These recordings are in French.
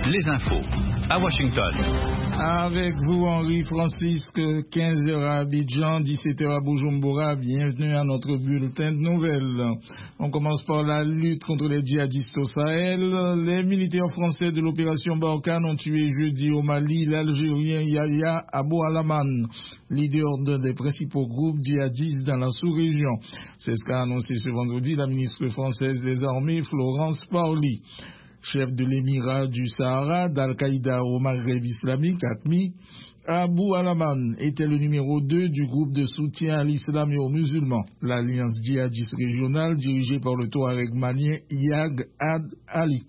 les infos à Washington. Avec vous, Henri Francisque, 15h à Abidjan, 17h à Bujumbura. Bienvenue à notre bulletin de nouvelles. On commence par la lutte contre les djihadistes au Sahel. Les militaires français de l'opération Barkhane ont tué jeudi au Mali l'Algérien Yahya Abou Alaman, leader d'un des principaux groupes djihadistes dans la sous-région. C'est ce qu'a annoncé ce vendredi la ministre française des Armées, Florence Parly. Chef de l'émirat du Sahara d'Al-Qaïda au Maghreb islamique, AQMI, Abou Alaman était le numéro 2 du groupe de soutien à l'islam et aux musulmans, l'alliance djihadiste régionale dirigée par le Touareg malien Yag Ad Ali.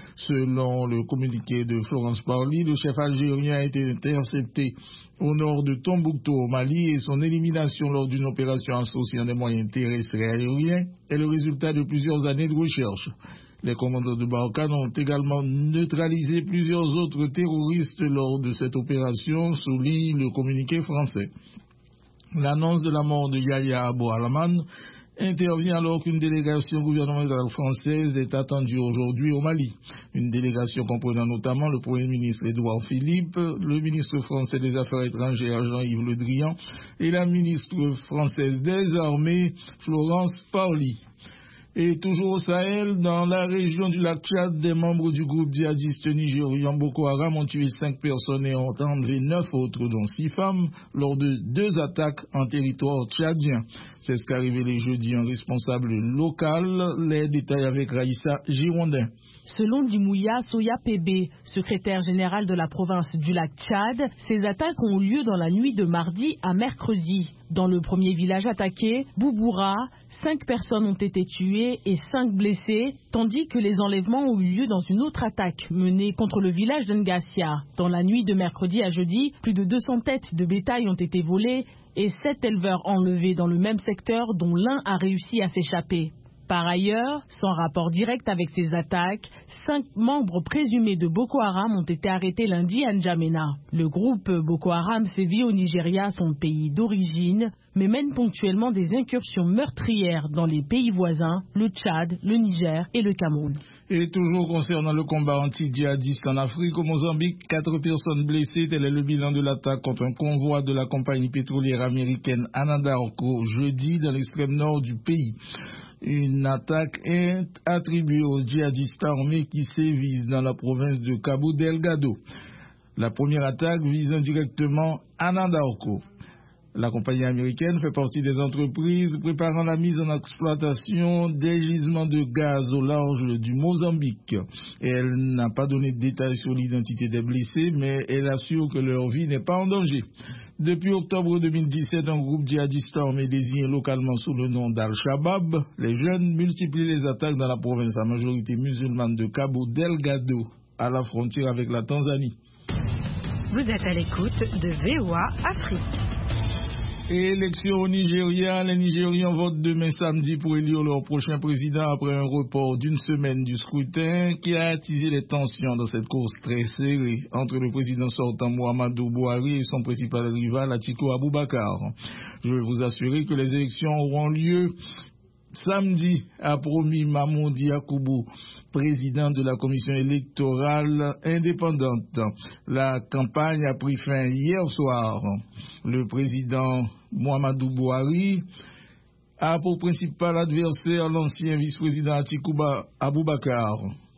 Selon le communiqué de Florence Parly, le chef algérien a été intercepté au nord de Tombouctou au Mali et son élimination lors d'une opération associant des moyens terrestres et aériens est le résultat de plusieurs années de recherche. Les commandants de Barkhane ont également neutralisé plusieurs autres terroristes lors de cette opération, souligne le communiqué français. L'annonce de la mort de Yahya Abou Alaman intervient alors qu'une délégation gouvernementale française est attendue aujourd'hui au Mali. Une délégation comprenant notamment le Premier ministre Édouard Philippe, le ministre français des Affaires étrangères Jean-Yves Le Drian et la ministre française des Armées Florence Parly. Et toujours au Sahel, dans la région du lac Tchad, des membres du groupe djihadiste nigérian Boko Haram ont tué 5 personnes et ont enlevé 9 autres, dont 6 femmes, lors de 2 attaques en territoire tchadien. C'est ce qu'a révélé jeudi un responsable local. Les détails avec Raïssa Girondin. Selon Dimouya Soya Pébé, secrétaire général de la province du lac Tchad, ces attaques ont eu lieu dans la nuit de mardi à mercredi. Dans le premier village attaqué, Bouboura, 5 personnes ont été tuées et 5 blessées, tandis que les enlèvements ont eu lieu dans une autre attaque menée contre le village d'Ngassia. Dans la nuit de mercredi à jeudi, plus de 200 têtes de bétail ont été volées et 7 éleveurs enlevés dans le même secteur, dont l'un a réussi à s'échapper. Par ailleurs, sans rapport direct avec ces attaques, 5 membres présumés de Boko Haram ont été arrêtés lundi à N'Djamena. Le groupe Boko Haram sévit au Nigeria, son pays d'origine, mais mène ponctuellement des incursions meurtrières dans les pays voisins, le Tchad, le Niger et le Cameroun. Et toujours concernant le combat anti-djihadiste en Afrique, au Mozambique, 4 personnes blessées, tel est le bilan de l'attaque contre un convoi de la compagnie pétrolière américaine Anadarko jeudi dans l'extrême nord du pays. Une attaque est attribuée aux djihadistes armés qui sévissent dans la province de Cabo Delgado. La première attaque vise indirectement Anadarko. La compagnie américaine fait partie des entreprises préparant la mise en exploitation des gisements de gaz au large du Mozambique. Elle n'a pas donné de détails sur l'identité des blessés, mais elle assure que leur vie n'est pas en danger. Depuis octobre 2017, un groupe djihadiste armé désigné localement sous le nom d'Al-Shabaab, les jeunes multiplient les attaques dans la province à majorité musulmane de Cabo Delgado, à la frontière avec la Tanzanie. Vous êtes à l'écoute de VOA Afrique. Élection au Nigeria, les Nigérians votent demain samedi pour élire leur prochain président après un report d'une semaine du scrutin qui a attisé les tensions dans cette course très serrée entre le président sortant Muhammadu Buhari et son principal rival Atiku Abubakar. Je veux vous assurer que les élections auront lieu samedi, a promis Mamoudi Yakubu, président de la commission électorale indépendante. La campagne a pris fin hier soir. Le président Muhammadu Buhari a pour principal adversaire l'ancien vice-président Atiku Abubakar,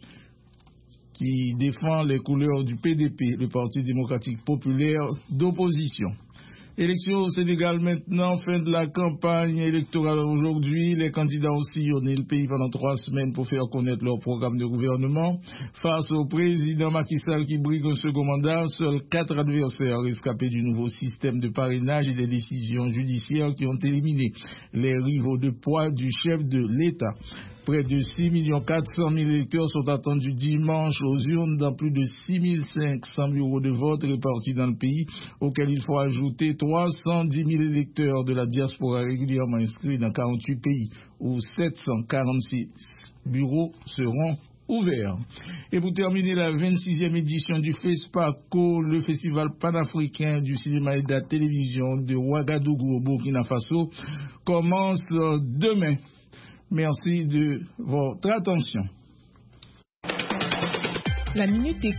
qui défend les couleurs du PDP, le Parti démocratique populaire d'opposition. Élection au Sénégal maintenant, fin de la campagne électorale aujourd'hui. Les candidats ont sillonné le pays pendant 3 semaines pour faire connaître leur programme de gouvernement. Face au président Macky Sall qui brigue un second mandat, seuls 4 adversaires rescapés du nouveau système de parrainage et des décisions judiciaires qui ont éliminé les rivaux de poids du chef de l'État. Près de 6 400 000 électeurs sont attendus dimanche aux urnes dans plus de 6 500 bureaux de vote répartis dans le pays, auxquels il faut ajouter 310 000 électeurs de la diaspora régulièrement inscrits dans 48 pays, où 746 bureaux seront ouverts. Et pour terminer, la 26e édition du FESPACO, le festival panafricain du cinéma et de la télévision de Ouagadougou au Burkina Faso, commence demain. Merci de votre attention. La minute